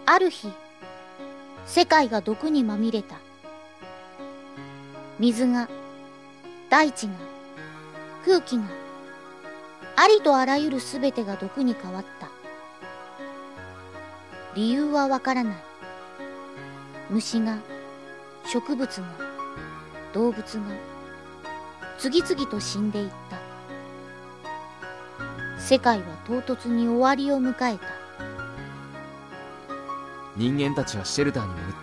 ある日、世界が毒にまみれた。水が、大地が、空気が、ありとあらゆるすべてが毒に変わった。理由はわからない。虫が、植物が、動物が、次々と死んでいった。世界は唐突に終わりを迎えた。 人間たちはシェルターに潜った。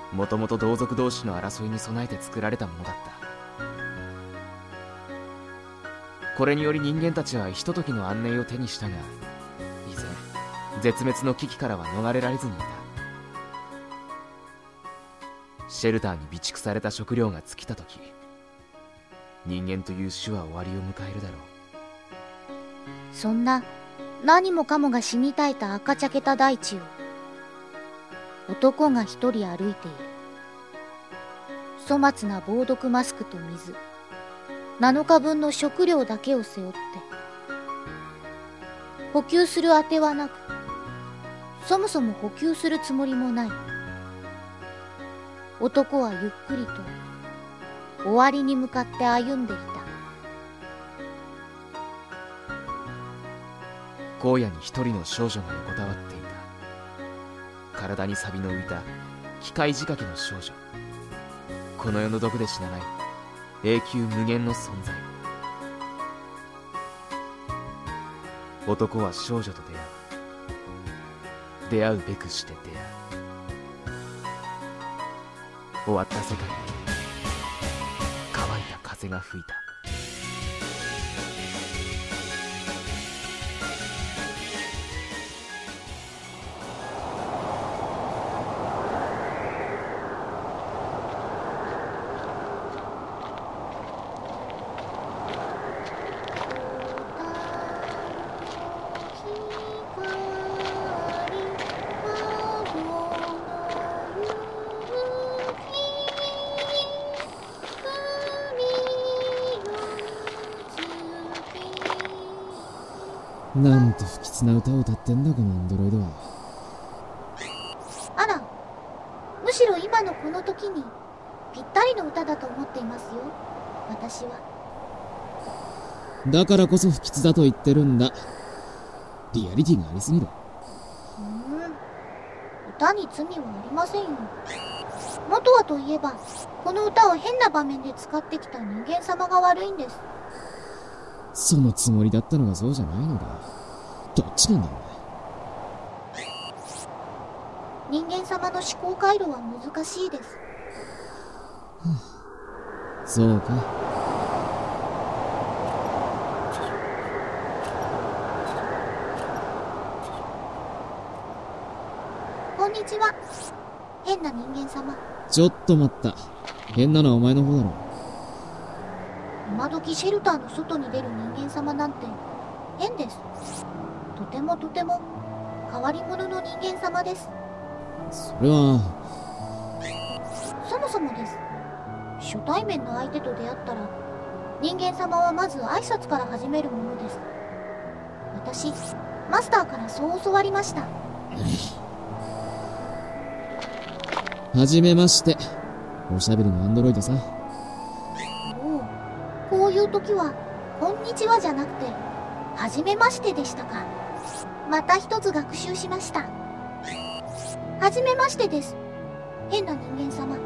もともと同族同士の争いに備えて作られたものだった。これにより人間たちはひとときの安寧を手にしたが、依然絶滅の危機からは逃れられずにいた。シェルターに備蓄された食料が尽きたとき、人間という種は終わりを迎えるだろう。 そんな何もかもが死に絶えた赤茶けた大地を男が一人歩いている。粗末な防毒マスクと水、7日分の食料だけを背負って、補給するあてはなく、そもそも補給するつもりもない。男はゆっくりと終わりに向かって歩んでいた。 荒野に一人の少女が横たわっていた。体に錆の浮いた機械仕掛けの少女。この世の毒で死なない永久無限の存在。男は少女と出会うべくして出会う。終わった世界に乾いた風が吹いた。 なんて不吉な歌を歌ってんだこのアンドロイドは。 あら、むしろ今のこの時にぴったりの歌だと思っていますよ、私は。 だからこそ不吉だと言ってるんだ。リアリティがありすぎる。 歌に罪はありませんよ。元はといえば、この歌を変な場面で使ってきた人間様が悪いんです。 そのつもりだったのがそうじゃないのか。どっちなんだろうね。人間様の思考回路は難しいです。 そうか。 こんにちは、変な人間様。 ちょっと待った。変なのはお前の方だろ。 今時シェルターの外に出る人間様なんて変です。とてもとても変わり者の人間様です。 それはそもそもです。初対面の相手と出会ったら、人間様はまず挨拶から始めるものです。私、マスターからそう教わりました。 はじめまして。おしゃべりのアンドロイドさ。 こういう時は、こんにちはじゃなくて、はじめましてでしたか。また一つ学習しました。はじめましてです。変な人間様。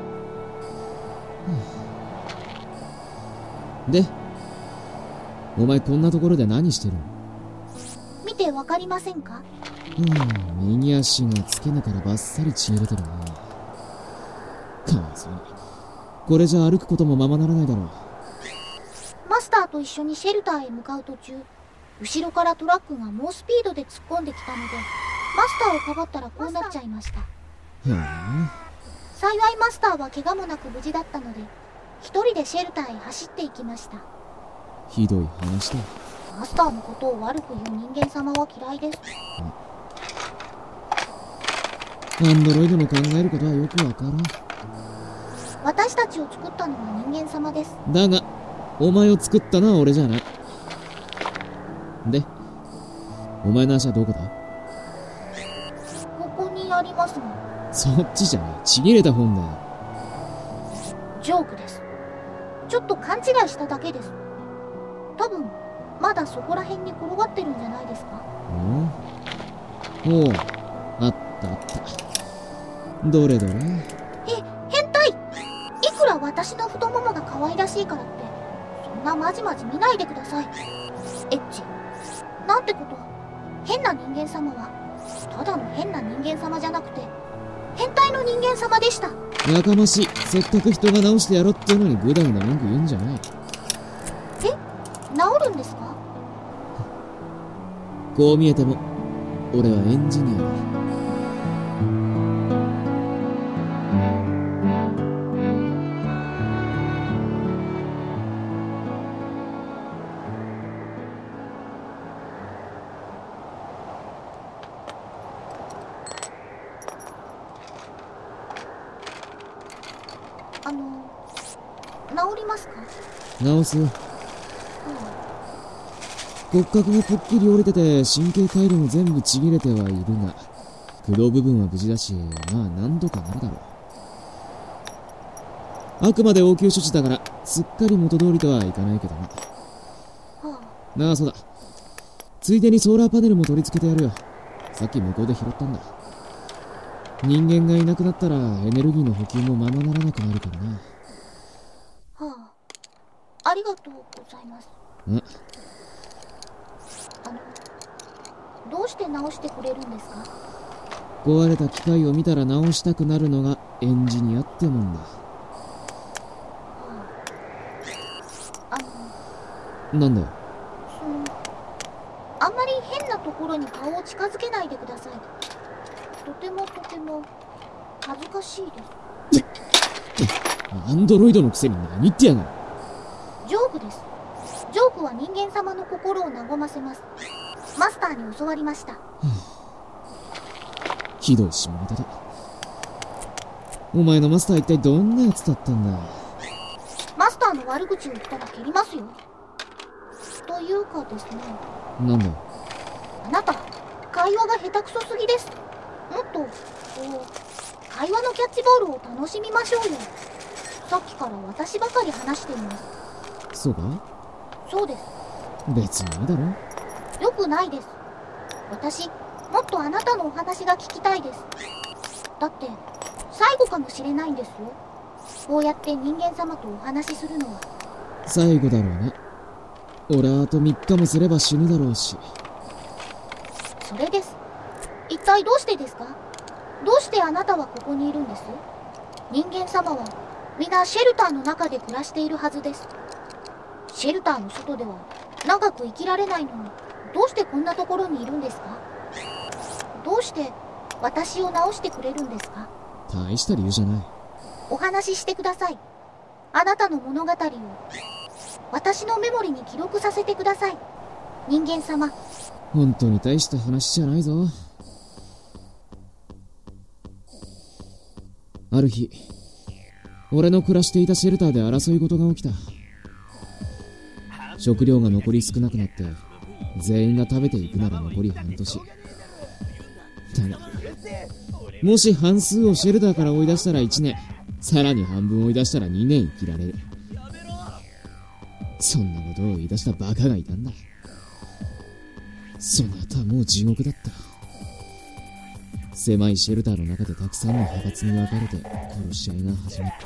で、お前こんなところで何してるの？ 見てわかりませんか？ 右足が付け根からバッサリちぎれてるな。かわいそうに。これじゃ歩くこともままならないだろう。 マスターと一緒にシェルターへ向かう途中、後ろからトラックが猛スピードで突っ込んできたので、マスターをかばったらこうなっちゃいました。幸いマスターは怪我もなく無事だったので、一人でシェルターへ走っていきました。 ひどい話だ。 マスターのことを悪く言う人間様は嫌いです。 アンドロイドの考えることはよくわからん。 私たちを作ったのは人間様です。 だがお前を作ったのは俺じゃない。で、お前の足はどこだ？ りますが。 そっちじゃねえ、ちぎれた本だよ。 ジョークです。ちょっと勘違いしただけです。多分まだそこら辺に転がってるんじゃないですか。 おう、あったあった。どれどれ。 変態。いくら私の太ももが可愛らしいからってそんなまじまじ見ないでください。エッチなんてことは。変な人間様はただの変な人間様じゃなくて変態の人間様でした。 やかましい。せっかく人が直してやろうってのにグダグダ文句言うんじゃない。 治るんですか。 こう見えても俺はエンジニアだ。 治りますか。 直すよ。骨格がぽっきり折れてて神経回路も全部ちぎれてはいるが、駆動部分は無事だし、まあなんとかなるだろう。あくまで応急処置だからすっかり元通りとはいかないけどな。ああ、そうだ。ついでにソーラーパネルも取り付けてやるよ。さっき向こうで拾ったんだ。人間がいなくなったらエネルギーの補給もままならなくなるからな。 ありがとうございます。どうして直してくれるんですか。 壊れた機械を見たら直したくなるのがエンジニアってもんだ。なんだよ。 あんまり変なところに顔を近づけないでください。とても恥ずかしいです。 アンドロイドのくせに何言ってやがる。 ジョークです。ジョークは人間様の心を和ませます。マスターに教わりました。 ひどい下ネタだ。お前のマスター一体どんなやつだったんだ。 マスターの悪口を言ったら蹴りますよ。というかですね。 なんだよ。 あなた会話が下手くそすぎです。もっと会話のキャッチボールを楽しみましょうよ。さっきから私ばかり話しています。 そうか。 そうです。 別にいいだろ。 よくないです。私もっとあなたのお話が聞きたいです。だって最後かもしれないんですよ。こうやって人間様とお話しするのは。 最後だろうね。俺はあと3日もすれば死ぬだろうし。 それです。一体どうしてですか。どうしてあなたはここにいるんです。人間様は皆シェルターの中で暮らしているはずです。シェルターの外では長く生きられないのにどうしてこんなところにいるんですか。どうして私を治してくれるんですか。 大した理由じゃない。 お話ししてください。あなたの物語を私のメモリに記録させてください。人間様。 本当に大した話じゃないぞ。ある日、俺の暮らしていたシェルターで争い事が起きた。食料が残り少なくなって全員が食べていくなら残り半年だが、もし半数をシェルターから追い出したら1年、さらに半分追い出したら2年生きられる。そんなことを言い出したバカがいたんだ。その後はもう地獄だった。狭いシェルターの中でたくさんの派閥に分かれて殺し合いが始まった。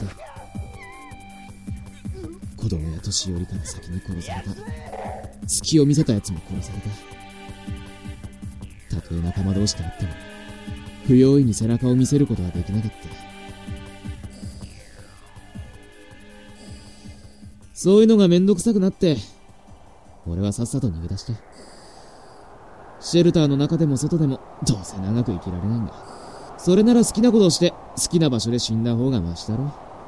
子供や年寄りから先に殺された。隙を見せた奴も殺された。たとえ仲間同士であっても不用意に背中を見せることはできなかった。そういうのがめんどくさくなって俺はさっさと逃げ出した。シェルターの中でも外でもどうせ長く生きられないんだ。それなら好きなことをして好きな場所で死んだ方がマシだろ。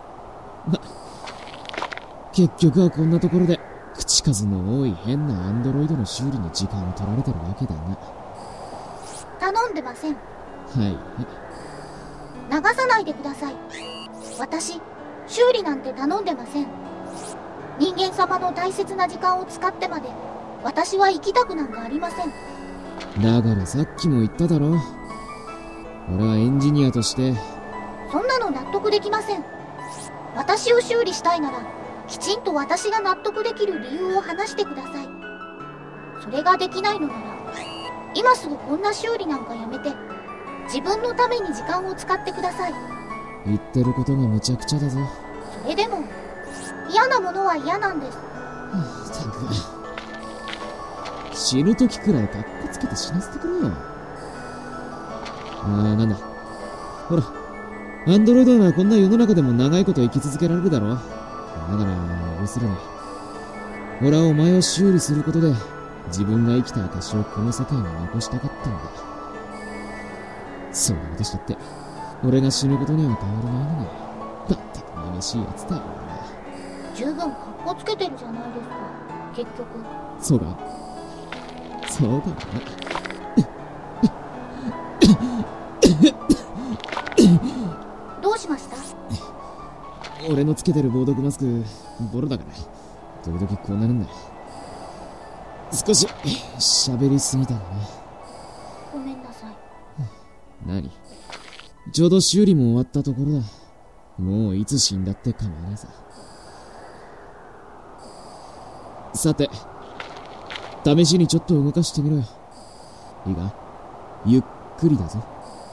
結局はこんなところで口数の多い変なアンドロイドの修理に時間を取られてるわけだな。 頼んでません。 はい流さないでください。私修理なんて頼んでません。人間様の大切な時間を使ってまで私は生きたくなんかありません。 だからさっきも言っただろ。 俺はエンジニアとして。 そんなの納得できません。私を修理したいならきちんと私が納得できる理由を話してください。それができないのなら今すぐこんな修理なんかやめて自分のために時間を使ってください。 言ってることがむちゃくちゃだぞ。 それでも嫌なものは嫌なんです。 ったく、死ぬ時くらいカッコつけて死なせてくれよ。なんだ、ほら、アンドロイドならこんな世の中でも長いこと生き続けられるだろ。だから要するに俺はお前を修理することで自分が生きた証をこの世界に残したかったんだ。そんなことしたって俺が死ぬことには変わらないのに。まったくめめしいやつだよ。 十分カッコつけてるじゃないですか、結局。 そうか、そうかな。 どうしました？ 俺のつけてる防毒マスクボロだから時々こうなるんだ。少し喋りすぎたかな。 ごめんなさい。 何？ちょうど修理も終わったところだ。もういつ死んだって構わないさ。さて、試しにちょっと動かしてみろよ。いいか？ゆっくりだぞ。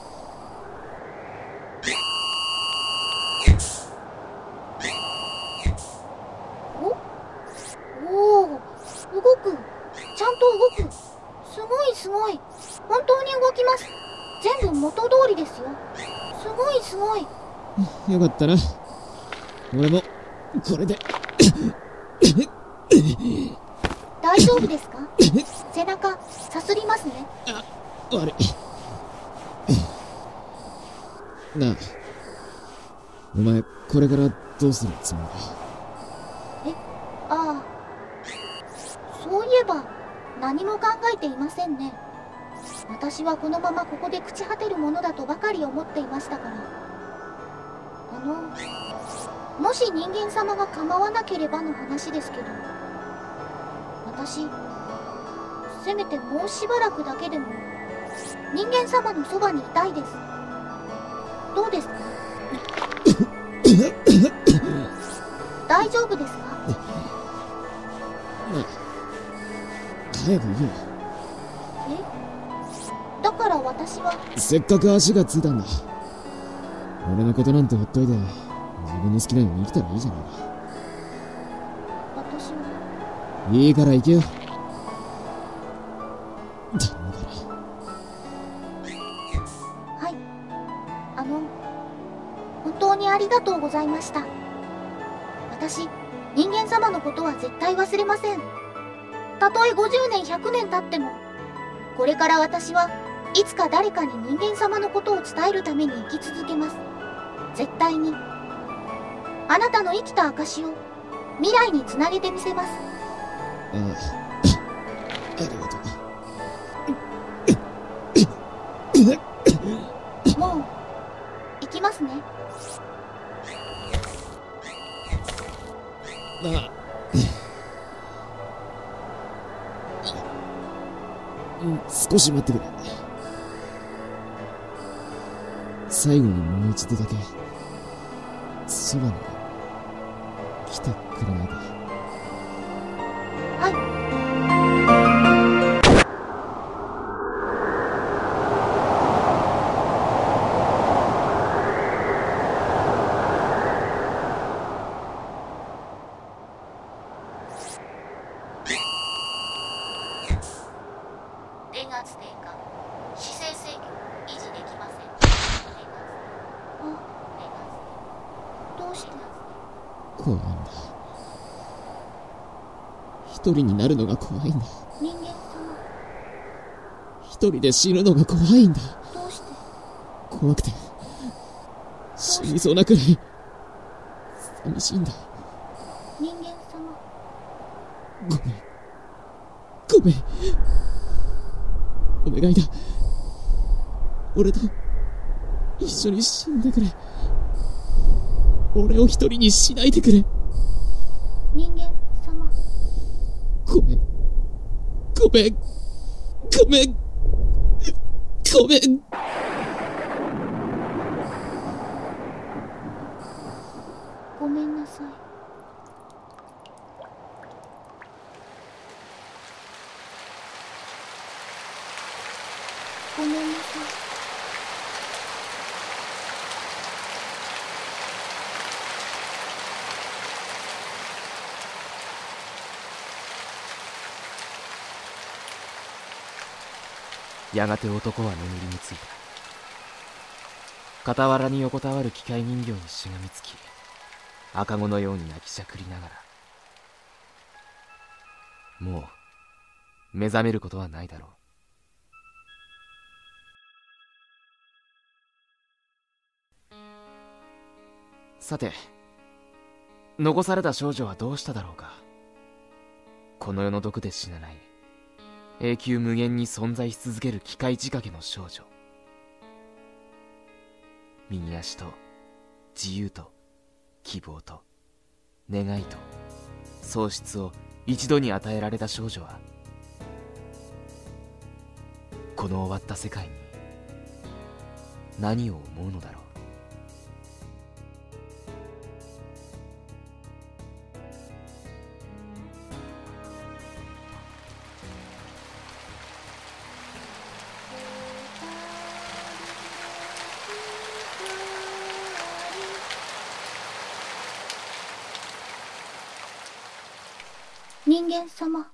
おお、動く。ちゃんと動く。すごいすごい。本当に動きます。全部元通りですよ。すごいすごい。 よかったな。俺もこれで大丈夫ですか？背中さすりますね。 悪いなあ、お前これからどうするつもりだ？ ああ、そういえば何も考えていませんね。私はこのままここで朽ち果てるものだとばかり思っていましたから。もし人間様が構わなければの話ですけど、私せめてもうしばらくだけでも人間様のそばにいたいです。どうですか？大丈夫ですか？ 早く行けよ。 だから私は。 せっかく足がついたんだ。俺のことなんてほっといて自分の好きなように生きたらいいじゃないか。 私は。 いいから行けよ。頼むから。 はい、本当にありがとうございました。私、人間様のことは絶対忘れません。たとえ50年100年経っても、これから私はいつか誰かに人間様のことを伝えるために生き続けます。絶対に。あなたの生きた証を未来につなげてみせます。 ありがとう。もう行きますね。 少し待ってくれ。最後にもう一度だけそばに来てくれないか？ はい。電圧低下。姿勢制御維持できません。どうして？ 怖いんだ。一人になるのが怖いんだ。 人間様。 一人で死ぬのが怖いんだ。 どうして？ 怖くて死にそうなくらい寂しいんだ。 人間様。 ごめんお願いだ。俺と一緒に死んでくれ。俺を一人にしないでくれ。 人間様。 ごめんごめんなさい。 やがて男は眠りについた。傍らに横たわる機械人形にしがみつき、赤子のように泣きしゃくりながら、もう目覚めることはないだろう。さて、残された少女はどうしただろうか。この世の毒で死なない永久無限に存在し続ける機械仕掛けの少女。右足と自由と希望と願いと喪失を一度に与えられた少女は、この終わった世界に何を思うのだろう。 人間様、